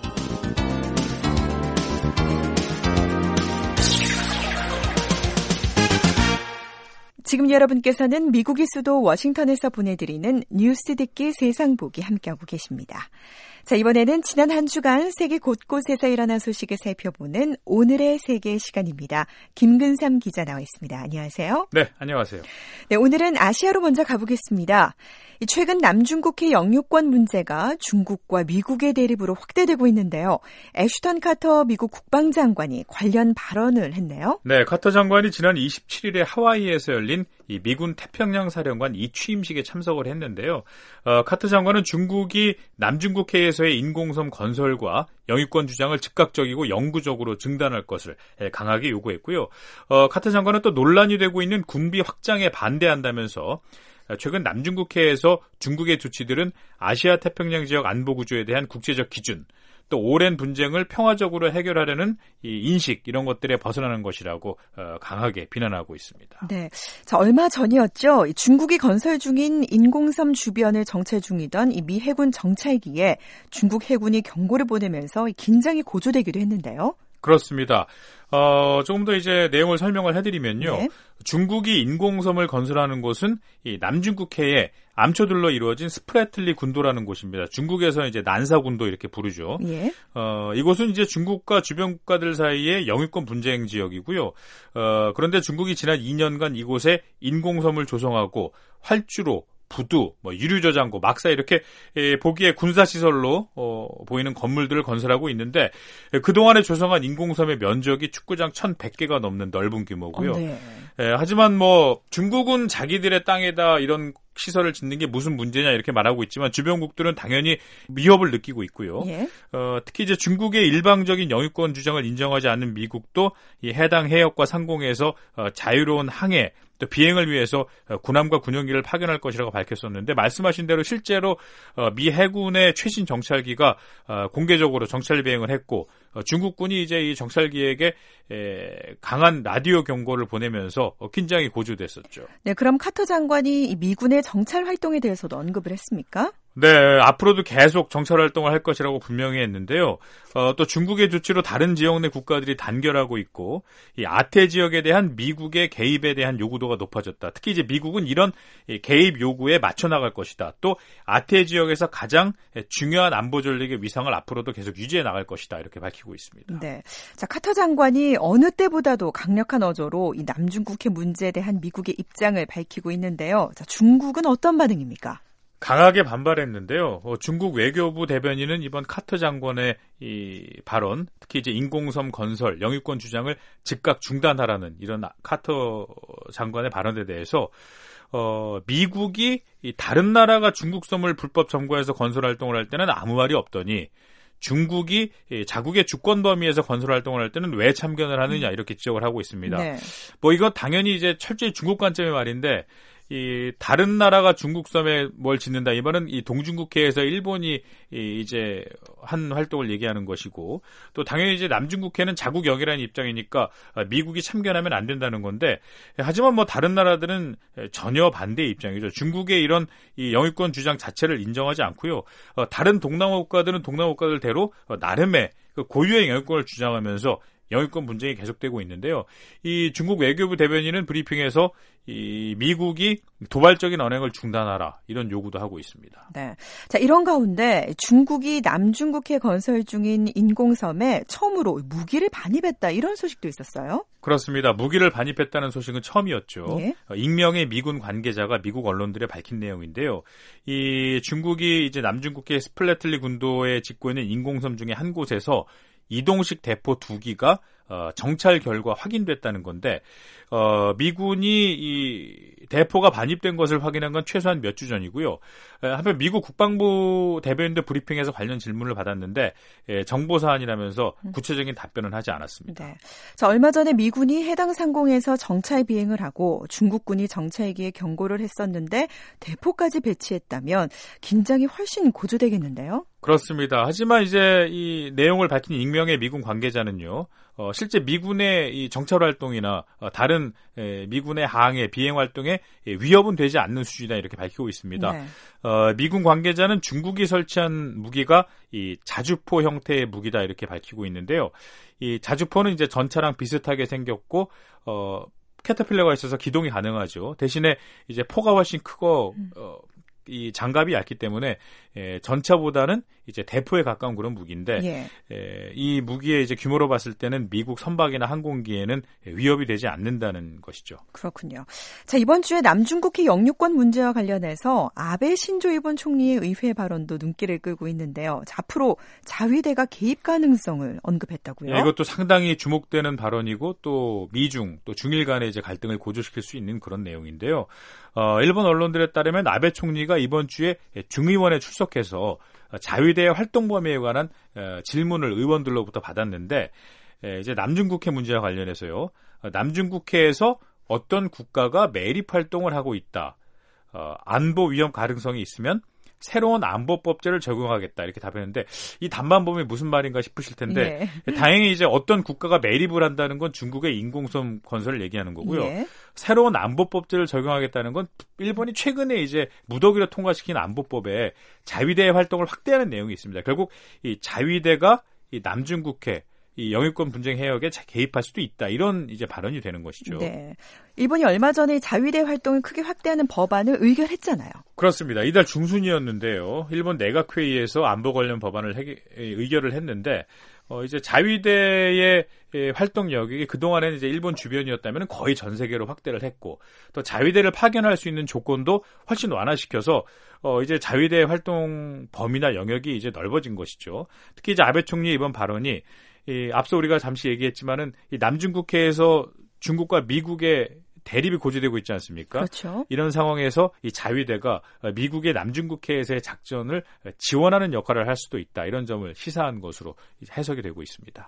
지금 여러분께서는 미국의 수도 워싱턴에서 보내드리는 뉴스 듣기 세상 보기 함께하고 계십니다. 자, 이번에는 지난 한 주간 세계 곳곳에서 일어난 소식을 살펴보는 오늘의 세계 시간입니다. 김근삼 기자 나와 있습니다. 안녕하세요. 네, 안녕하세요. 네, 오늘은 아시아로 먼저 가보겠습니다. 최근 남중국해 영유권 문제가 중국과 미국의 대립으로 확대되고 있는데요. 애슈턴 카터 미국 국방장관이 관련 발언을 했네요. 네, 카터 장관이 지난 27일에 하와이에서 열린 이 미군 태평양 사령관 2취임식에 참석을 했는데요. 카터 장관은 중국이 남중국해에서의 인공섬 건설과 영유권 주장을 즉각적이고 영구적으로 중단할 것을 강하게 요구했고요. 카터 장관은 또 논란이 되고 있는 군비 확장에 반대한다면서 최근 남중국해에서 중국의 조치들은 아시아 태평양 지역 안보 구조에 대한 국제적 기준, 또 오랜 분쟁을 평화적으로 해결하려는 이 인식, 이런 것들에 벗어나는 것이라고 강하게 비난하고 있습니다. 네, 자, 얼마 전이었죠. 중국이 건설 중인 인공섬 주변을 정체 중이던 이 미 해군 정찰기에 중국 해군이 경고를 보내면서 긴장이 고조되기도 했는데요. 그렇습니다. 조금 더 이제 내용을 설명을 해드리면요. 네. 중국이 인공섬을 건설하는 곳은 이 남중국해의 암초들로 이루어진 스프래틀리 군도라는 곳입니다. 중국에서 이제 난사군도 이렇게 부르죠. 예. 이곳은 이제 중국과 주변 국가들 사이의 영유권 분쟁 지역이고요. 그런데 중국이 지난 2년간 이곳에 인공섬을 조성하고 활주로, 부두, 유류저장고, 막사 이렇게 보기에 군사시설로 보이는 건물들을 건설하고 있는데 그동안에 조성한 인공섬의 면적이 축구장 1,100개가 넘는 넓은 규모고요. 네. 하지만 중국은 자기들의 땅에다 이런 시설을 짓는 게 무슨 문제냐 이렇게 말하고 있지만 주변국들은 당연히 위협을 느끼고 있고요. 예. 특히 이제 중국의 일방적인 영유권 주장을 인정하지 않는 미국도 이 해당 해역과 상공에서 자유로운 항해 또 비행을 위해서 군함과 군용기를 파견할 것이라고 밝혔었는데 말씀하신 대로 실제로 미 해군의 최신 정찰기가 공개적으로 정찰 비행을 했고 중국군이 이제 이 정찰기에게 강한 라디오 경고를 보내면서 긴장이 고조됐었죠. 네, 그럼 카터 장관이 이 미군의 정찰 활동에 대해서도 언급을 했습니까? 네, 앞으로도 계속 정찰 활동을 할 것이라고 분명히 했는데요. 또 중국의 조치로 다른 지역 내 국가들이 단결하고 있고 이 아태 지역에 대한 미국의 개입에 대한 요구도가 높아졌다. 특히 이제 미국은 이런 개입 요구에 맞춰 나갈 것이다. 또 아태 지역에서 가장 중요한 안보 전략의 위상을 앞으로도 계속 유지해 나갈 것이다. 이렇게 밝히고 있습니다. 네. 자, 카터 장관이 어느 때보다도 강력한 어조로 이 남중국해 문제에 대한 미국의 입장을 밝히고 있는데요. 자, 중국은 어떤 반응입니까? 강하게 반발했는데요. 중국 외교부 대변인은 이번 카터 장관의 이 발언, 특히 이제 인공섬 건설, 영유권 주장을 즉각 중단하라는 이런 카터 장관의 발언에 대해서 미국이 다른 나라가 중국 섬을 불법 점거해서 건설 활동을 할 때는 아무 말이 없더니 중국이 자국의 주권 범위에서 건설 활동을 할 때는 왜 참견을 하느냐 이렇게 지적을 하고 있습니다. 네. 이거 당연히 이제 철저히 중국 관점의 말인데 이 다른 나라가 중국 섬에 뭘 짓는다. 이번은 이 동중국해에서 일본이 이제 한 활동을 얘기하는 것이고 또 당연히 이제 남중국해는 자국 영이라는 입장이니까 미국이 참견하면 안 된다는 건데 하지만 다른 나라들은 전혀 반대의 입장이죠. 중국의 이런 이 영유권 주장 자체를 인정하지 않고요. 다른 동남아 국가들은 동남아 국가들대로 나름의 그 고유의 영유권을 주장하면서 영유권 분쟁이 계속되고 있는데요. 이 중국 외교부 대변인은 브리핑에서 이 미국이 도발적인 언행을 중단하라 이런 요구도 하고 있습니다. 네. 자, 이런 가운데 중국이 남중국해 건설 중인 인공섬에 처음으로 무기를 반입했다 이런 소식도 있었어요. 그렇습니다. 무기를 반입했다는 소식은 처음이었죠. 예? 익명의 미군 관계자가 미국 언론들에 밝힌 내용인데요. 이 중국이 이제 남중국해 스플래틀리 군도에 짓고 있는 인공섬 중에 한 곳에서 이동식 대포 2기가 정찰 결과 확인됐다는 건데 미군이 이 대포가 반입된 것을 확인한 건 최소한 몇 주 전이고요. 한편 미국 국방부 대변인도 브리핑에서 관련 질문을 받았는데 정보 사안이라면서 구체적인 답변은 하지 않았습니다. 네. 자, 얼마 전에 미군이 해당 상공에서 정찰 비행을 하고 중국군이 정찰기에 경고를 했었는데 대포까지 배치했다면 긴장이 훨씬 고조되겠는데요. 그렇습니다. 하지만 이제 이 내용을 밝힌 익명의 미군 관계자는요. 실제 미군의 이 정찰 활동이나 다른 미군의 항해 비행 활동에 위협은 되지 않는 수준이다 이렇게 밝히고 있습니다. 네. 미군 관계자는 중국이 설치한 무기가 이 자주포 형태의 무기다 이렇게 밝히고 있는데요. 이 자주포는 이제 전차랑 비슷하게 생겼고 캐터필러가 있어서 기동이 가능하죠. 대신에 이제 포가 훨씬 크고 이 장갑이 얇기 때문에 전차보다는 이제 대포에 가까운 그런 무기인데 이 무기의 이제 규모로 봤을 때는 미국 선박이나 항공기에는 위협이 되지 않는다는 것이죠. 그렇군요. 자, 이번 주에 남중국해 영유권 문제와 관련해서 아베 신조 일본 총리의 의회 발언도 눈길을 끌고 있는데요. 자, 앞으로 자위대가 개입 가능성을 언급했다고요? 이것도 상당히 주목되는 발언이고 또 미중 또 중일 간의 이제 갈등을 고조시킬 수 있는 그런 내용인데요. 일본 언론들에 따르면 아베 총리가 이번 주에 중의원에 출석해서 자위대의 활동 범위에 관한 질문을 의원들로부터 받았는데 이제 남중국해 문제와 관련해서요. 남중국해에서 어떤 국가가 매립 활동을 하고 있다. 안보 위험 가능성이 있으면 새로운 안보법제를 적용하겠다 이렇게 답했는데 이 답만 보면 무슨 말인가 싶으실 텐데 다행히 이제 어떤 국가가 매립을 한다는 건 중국의 인공섬 건설을 얘기하는 거고요. 새로운 안보법제를 적용하겠다는 건 일본이 최근에 이제 무더기로 통과시킨 안보법에 자위대의 활동을 확대하는 내용이 있습니다. 결국 이 자위대가 이 남중국해 이 영유권 분쟁 해역에 개입할 수도 있다. 이런 이제 발언이 되는 것이죠. 네. 일본이 얼마 전에 자위대 활동을 크게 확대하는 법안을 의결했잖아요. 그렇습니다. 이달 중순이었는데요. 일본 내각회의에서 안보 관련 법안을 의결을 했는데 이제 자위대의 활동 영역이 그동안에는 이제 일본 주변이었다면 거의 전 세계로 확대를 했고 또 자위대를 파견할 수 있는 조건도 훨씬 완화시켜서 이제 자위대 활동 범위나 영역이 이제 넓어진 것이죠. 특히 이제 아베 총리의 이번 발언이 앞서 우리가 잠시 얘기했지만은 이 남중국해에서 중국과 미국의 대립이 고조되고 있지 않습니까? 그렇죠. 이런 상황에서 이 자위대가 미국의 남중국해에서의 작전을 지원하는 역할을 할 수도 있다. 이런 점을 시사한 것으로 해석이 되고 있습니다.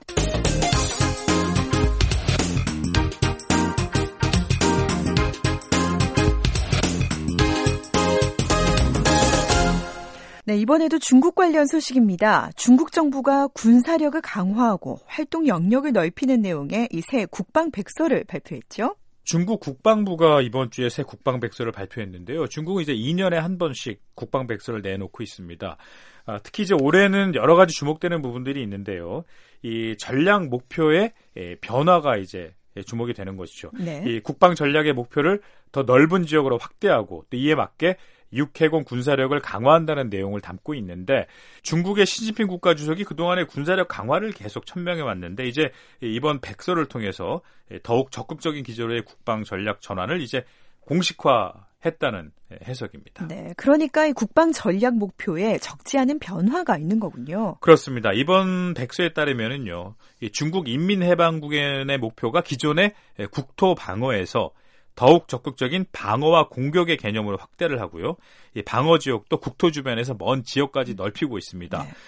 네, 이번에도 중국 관련 소식입니다. 중국 정부가 군사력을 강화하고 활동 영역을 넓히는 내용의 이 새 국방백서를 발표했죠. 중국 국방부가 이번 주에 새 국방백서를 발표했는데요. 중국은 이제 2년에 한 번씩 국방백서를 내놓고 있습니다. 특히 이제 올해는 여러 가지 주목되는 부분들이 있는데요. 이 전략 목표의 변화가 이제 주목이 되는 것이죠. 네. 이 국방 전략의 목표를 더 넓은 지역으로 확대하고 또 이에 맞게 육해공 군사력을 강화한다는 내용을 담고 있는데 중국의 시진핑 국가주석이 그동안의 군사력 강화를 계속 천명해 왔는데 이제 이번 백서를 통해서 더욱 적극적인 기조로의 국방 전략 전환을 이제 공식화했다는 해석입니다. 네, 그러니까 이 국방 전략 목표에 적지 않은 변화가 있는 거군요. 그렇습니다. 이번 백서에 따르면은요, 중국 인민해방국의 목표가 기존의 국토 방어에서 더욱 적극적인 방어와 공격의 개념으로 확대를 하고요. 이 방어 지역도 국토 주변에서 먼 지역까지 넓히고 있습니다. 네.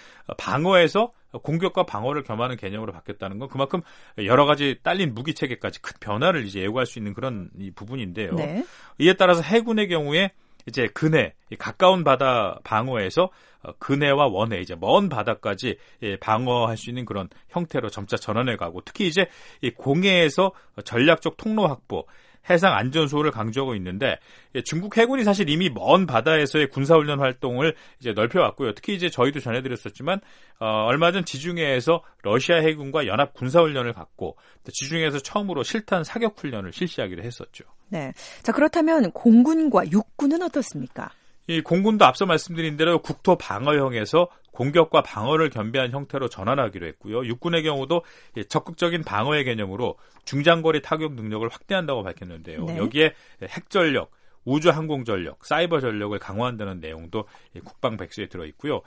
방어에서 공격과 방어를 겸하는 개념으로 바뀌었다는 건 그만큼 여러 가지 딸린 무기 체계까지 큰 변화를 이제 예고할 수 있는 그런 이 부분인데요. 네. 이에 따라서 해군의 경우에 이제 근해, 가까운 바다 방어에서 근해와 원해, 이제 먼 바다까지 방어할 수 있는 그런 형태로 점차 전환해 가고 특히 이제 이 공해에서 전략적 통로 확보, 해상 안전 수호를 강조하고 있는데 중국 해군이 사실 이미 먼 바다에서의 군사훈련 활동을 이제 넓혀왔고요. 특히 이제 저희도 전해드렸었지만 얼마 전 지중해에서 러시아 해군과 연합 군사훈련을 갖고 지중해에서 처음으로 실탄 사격훈련을 실시하기로 했었죠. 네, 자 그렇다면 공군과 육군은 어떻습니까? 이 공군도 앞서 말씀드린 대로 국토 방어형에서 공격과 방어를 겸비한 형태로 전환하기로 했고요. 육군의 경우도 적극적인 방어의 개념으로 중장거리 타격 능력을 확대한다고 밝혔는데요. 네. 여기에 핵전력, 우주항공전력, 사이버 전력을 강화한다는 내용도 국방 백서에 들어있고요.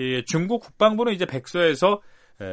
중국 국방부는 이제 백서에서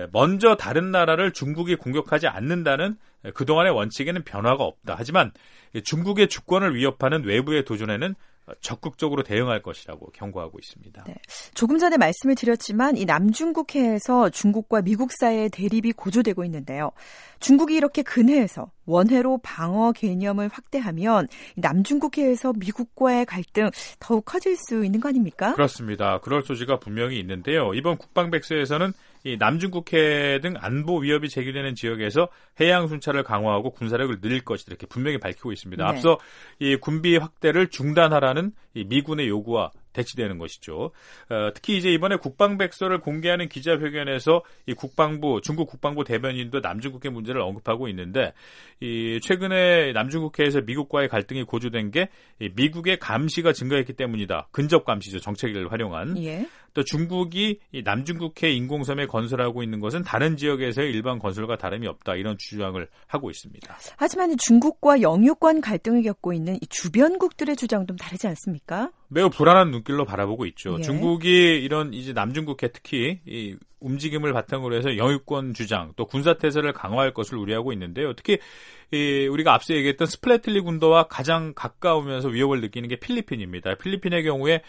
먼저 다른 나라를 중국이 공격하지 않는다는 그동안의 원칙에는 변화가 없다. 하지만 중국의 주권을 위협하는 외부의 도전에는 적극적으로 대응할 것이라고 경고하고 있습니다. 네. 조금 전에 말씀을 드렸지만 이 남중국해에서 중국과 미국 사이의 대립이 고조되고 있는데요. 중국이 이렇게 근해에서 원해로 방어 개념을 확대하면 남중국해에서 미국과의 갈등 더욱 커질 수 있는 거 아닙니까? 그렇습니다. 그럴 소지가 분명히 있는데요. 이번 국방백서에서는 이 남중국해 등 안보 위협이 제기되는 지역에서 해양 순찰을 강화하고 군사력을 늘릴 것이다 이렇게 분명히 밝히고 있습니다. 네. 앞서 이 군비 확대를 중단하라는 이 미군의 요구와 대치되는 것이죠. 특히 이제 이번에 국방백서를 공개하는 기자회견에서 이 중국 국방부 대변인도 남중국해 문제를 언급하고 있는데 이 최근에 남중국해에서 미국과의 갈등이 고조된 게 미국의 감시가 증가했기 때문이다. 근접 감시죠. 정책을 활용한. 예. 또 중국이 이 남중국해 인공섬에 건설하고 있는 것은 다른 지역에서의 일반 건설과 다름이 없다. 이런 주장을 하고 있습니다. 하지만 중국과 영유권 갈등을 겪고 있는 이 주변국들의 주장도 다르지 않습니까? 매우 불안한 눈길로 바라보고 있죠. 예. 중국이 이런 이제 남중국해 특히 이 움직임을 바탕으로 해서 영유권 주장 또 군사태세를 강화할 것을 우려하고 있는데요. 특히 우리가 앞서 얘기했던 스플래틀리 군도와 가장 가까우면서 위협을 느끼는 게 필리핀입니다. 필리핀의 경우에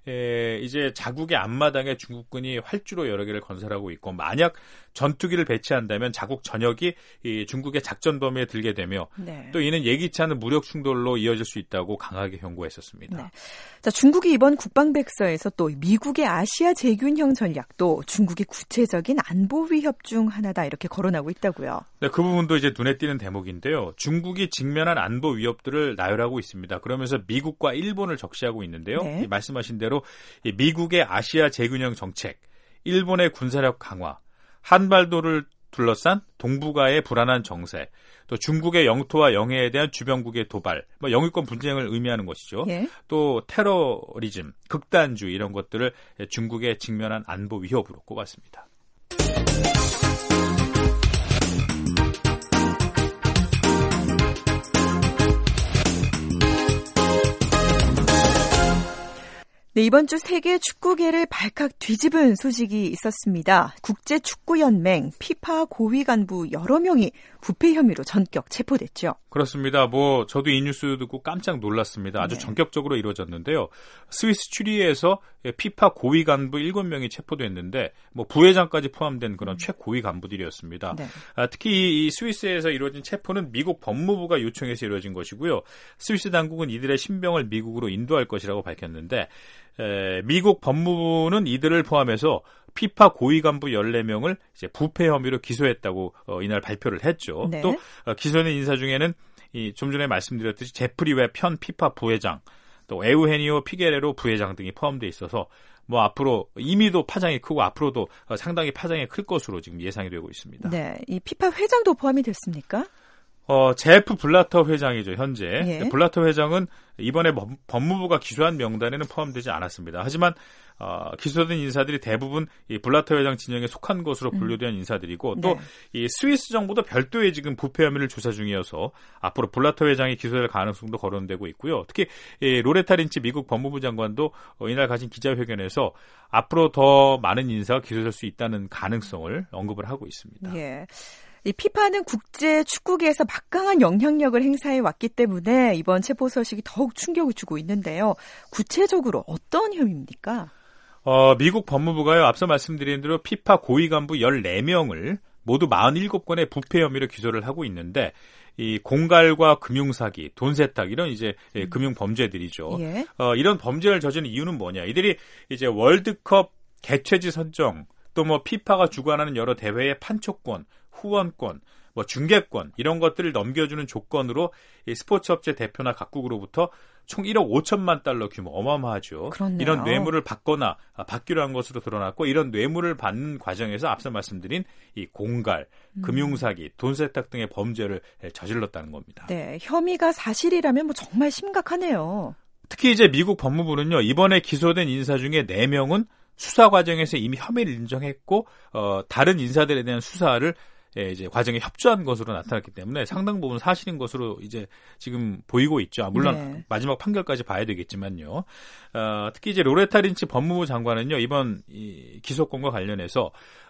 이제 자국의 앞마당에 중국군이 활주로 여러 개를 건설하고 있고 만약 전투기를 배치한다면 자국 전역이 이 중국의 작전 범위에 들게 되며 네. 또 이는 예기치 않은 무력 충돌로 이어질 수 있다고 강하게 경고했었습니다. 네. 자, 중국이 이번 국방백서에서 또 미국의 아시아 재균형 전략도 중국의 구체적인 안보 위협 중 하나다 이렇게 거론하고 있다고요. 네, 그 부분도 이제 눈에 띄는 대목인데요. 중국이 직면한 안보 위협들을 나열하고 있습니다. 그러면서 미국과 일본을 적시하고 있는데요. 네. 말씀하신 대로 미국의 아시아 재균형 정책, 일본의 군사력 강화, 한반도를 둘러싼 동북아의 불안한 정세, 또 중국의 영토와 영해에 대한 주변국의 도발, 영유권 분쟁을 의미하는 것이죠. 예. 또 테러리즘, 극단주의 이런 것들을 중국에 직면한 안보 위협으로 꼽았습니다. 네, 이번 주 세계 축구계를 발칵 뒤집은 소식이 있었습니다. 국제축구연맹 피파 고위 간부 여러 명이 부패 혐의로 전격 체포됐죠. 그렇습니다. 저도 이 뉴스 듣고 깜짝 놀랐습니다. 아주 전격적으로 이루어졌는데요. 스위스 추리히에서 피파 고위 간부 7명이 체포됐는데 부회장까지 포함된 그런 최고위 간부들이었습니다. 네. 특히 이 스위스에서 이루어진 체포는 미국 법무부가 요청해서 이루어진 것이고요. 스위스 당국은 이들의 신병을 미국으로 인도할 것이라고 밝혔는데 미국 법무부는 이들을 포함해서 피파 고위 간부 14명을 이제 부패 혐의로 기소했다고 이날 발표를 했죠. 네. 또 기소된 인사 중에는 좀 전에 말씀드렸듯이 제프리 웹 현 피파 부회장, 또 에우헤니오 피게레로 부회장 등이 포함되어 있어서 앞으로 이미도 파장이 크고 앞으로도 상당히 파장이 클 것으로 지금 예상이 되고 있습니다. 네, 이 피파 회장도 포함이 됐습니까? 제프 블라터 회장이죠, 현재. 예. 블라터 회장은 이번에 법무부가 기소한 명단에는 포함되지 않았습니다. 하지만 기소된 인사들이 대부분 이 블라터 회장 진영에 속한 것으로 분류된 인사들이고 또 이 스위스 정부도 별도의 지금 부패 혐의를 조사 중이어서 앞으로 블라터 회장이 기소될 가능성도 거론되고 있고요. 특히 로레타 린치 미국 법무부 장관도 이날 가진 기자회견에서 앞으로 더 많은 인사가 기소될 수 있다는 가능성을 언급을 하고 있습니다. 예. 이 피파는 국제 축구계에서 막강한 영향력을 행사해 왔기 때문에 이번 체포 소식이 더욱 충격을 주고 있는데요. 구체적으로 어떤 혐의입니까? 미국 법무부가요, 앞서 말씀드린 대로 피파 고위 간부 14명을 모두 47건의 부패 혐의로 기소를 하고 있는데 이 공갈과 금융사기, 돈 세탁 이런 이제 금융 범죄들이죠. 예. 이런 범죄를 저지른 이유는 뭐냐? 이들이 이제 월드컵 개최지 선정 또 피파가 주관하는 여러 대회의 판촉권, 후원권, 중계권 이런 것들을 넘겨주는 조건으로 이 스포츠업체 대표나 각국으로부터 총 1억 5천만 달러 규모 어마어마하죠. 그렇네요. 이런 뇌물을 받거나 받기로 한 것으로 드러났고 이런 뇌물을 받는 과정에서 앞서 말씀드린 이 공갈, 금융사기, 돈 세탁 등의 범죄를 저질렀다는 겁니다. 네, 혐의가 사실이라면 정말 심각하네요. 특히 이제 미국 법무부는요, 이번에 기소된 인사 중에 4명은 수사 과정에서 이미 혐의를 인정했고 다른 인사들에 대한 수사를 이제 과정에 협조한 것으로 나타났기 때문에 상당 부분 사실인 것으로 이제 지금 보이고 있죠. 물론 마지막 판결까지 봐야 되겠지만요. 특히 이제 로레타 린치 법무부 장관은요, 이번 이 기소권과 관련해서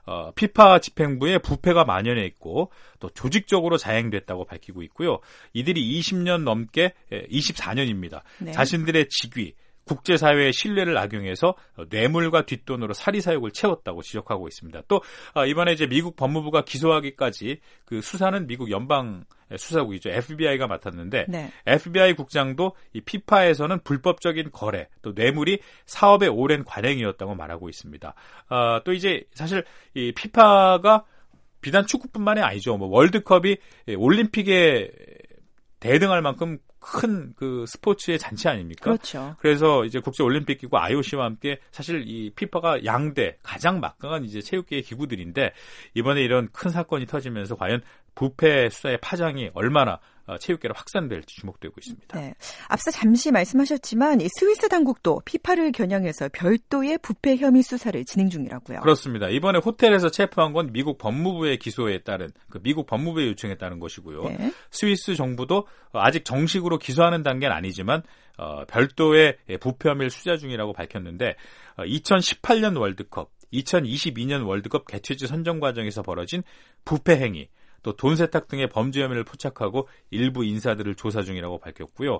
피파 집행부에 부패가 만연해 있고 또 조직적으로 자행됐다고 밝히고 있고요. 이들이 20년 넘게 24년입니다. 네. 자신들의 직위 국제사회의 신뢰를 악용해서 뇌물과 뒷돈으로 사리사욕을 채웠다고 지적하고 있습니다. 또 이번에 이제 미국 법무부가 기소하기까지 그 수사는 미국 연방 수사국이죠. FBI가 맡았는데 FBI 국장도 이 피파에서는 불법적인 거래 또 뇌물이 사업의 오랜 관행이었다고 말하고 있습니다. 또 이제 사실 이 피파가 비단 축구뿐만이 아니죠. 월드컵이 올림픽에 대등할 만큼 큰 그 스포츠의 잔치 아닙니까? 그렇죠. 그래서 이제 국제 올림픽 기구 IOC와 함께 사실 이 피파가 양대 가장 막강한 이제 체육계의 기구들인데 이번에 이런 큰 사건이 터지면서 과연 부패 수사의 파장이 얼마나 체육계로 확산될지 주목되고 있습니다. 네. 앞서 잠시 말씀하셨지만 이 스위스 당국도 피파를 겨냥해서 별도의 부패 혐의 수사를 진행 중이라고요. 그렇습니다. 이번에 호텔에서 체포한 건 미국 법무부의 기소에 따른 미국 법무부의 요청에 따른 것이고요. 네. 스위스 정부도 아직 정식으로 기소하는 단계는 아니지만 별도의 부패 혐의를 수사 중이라고 밝혔는데 2018년 월드컵, 2022년 월드컵 개최지 선정 과정에서 벌어진 부패 행위 또 돈 세탁 등의 범죄 혐의를 포착하고 일부 인사들을 조사 중이라고 밝혔고요.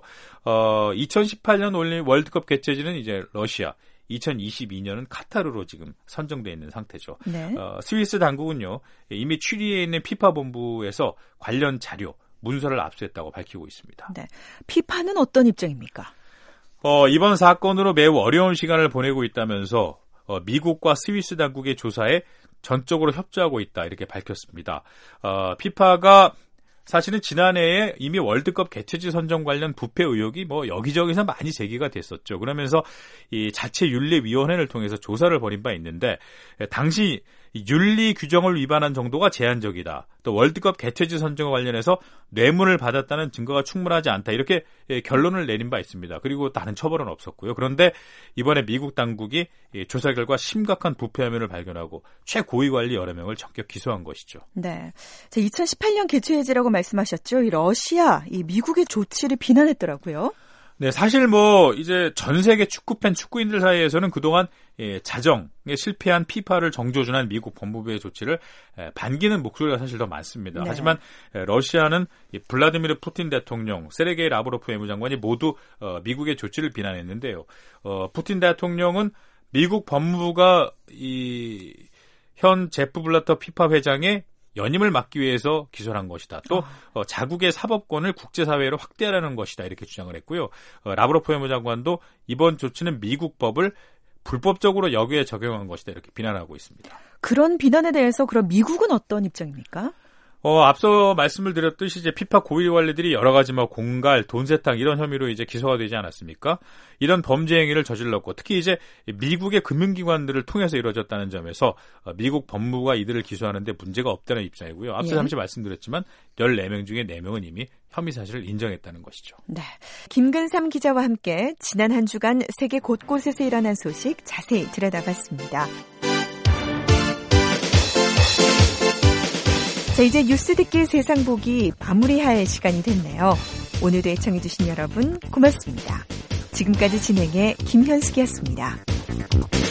2018년 월드컵 개최지는 이제 러시아, 2022년은 카타르로 지금 선정되어 있는 상태죠. 네. 스위스 당국은요, 이미 취리에 있는 피파 본부에서 관련 자료, 문서를 압수했다고 밝히고 있습니다. 네. 피파는 어떤 입장입니까? 이번 사건으로 매우 어려운 시간을 보내고 있다면서 미국과 스위스 당국의 조사에 전적으로 협조하고 있다 이렇게 밝혔습니다. 피파가 사실은 지난해에 이미 월드컵 개최지 선정 관련 부패 의혹이 여기저기서 많이 제기가 됐었죠. 그러면서 이 자체 윤리위원회를 통해서 조사를 벌인 바 있는데 당시 윤리 규정을 위반한 정도가 제한적이다. 또 월드컵 개최지 선정과 관련해서 뇌물을 받았다는 증거가 충분하지 않다. 이렇게 결론을 내린 바 있습니다. 그리고 다른 처벌은 없었고요. 그런데 이번에 미국 당국이 조사 결과 심각한 부패 혐의를 발견하고 최고위 관리 여러 명을 전격 기소한 것이죠. 네, 2018년 개최해지라고 말씀하셨죠. 이 러시아, 이 미국의 조치를 비난했더라고요. 네, 사실 이제 전 세계 축구팬 축구인들 사이에서는 그동안 자정에 실패한 피파를 정조준한 미국 법무부의 조치를 반기는 목소리가 사실 더 많습니다. 네. 하지만 러시아는 블라디미르 푸틴 대통령, 세르게이 라브로프 외무장관이 모두 미국의 조치를 비난했는데요. 푸틴 대통령은 미국 법무부가 현 제프 블라터 피파 회장의 연임을 막기 위해서 기소를 한 것이다. 또 자국의 사법권을 국제사회로 확대하라는 것이다. 이렇게 주장을 했고요. 라브로프 외무장관도 이번 조치는 미국 법을 불법적으로 여기에 적용한 것이다. 이렇게 비난하고 있습니다. 그런 비난에 대해서 그럼 미국은 어떤 입장입니까? 앞서 말씀을 드렸듯이 이제 피파 고위 관리들이 여러 가지 공갈, 돈 세탁 이런 혐의로 이제 기소가 되지 않았습니까? 이런 범죄 행위를 저질렀고 특히 이제 미국의 금융기관들을 통해서 이루어졌다는 점에서 미국 법무부가 이들을 기소하는데 문제가 없다는 입장이고요. 앞서 잠시 말씀드렸지만 14명 중에 4명은 이미 혐의 사실을 인정했다는 것이죠. 네, 김근삼 기자와 함께 지난 한 주간 세계 곳곳에서 일어난 소식 자세히 들여다봤습니다. 자, 이제 뉴스 듣기 세상 보기 마무리할 시간이 됐네요. 오늘도 애청해주신 여러분 고맙습니다. 지금까지 진행의 김현숙이었습니다.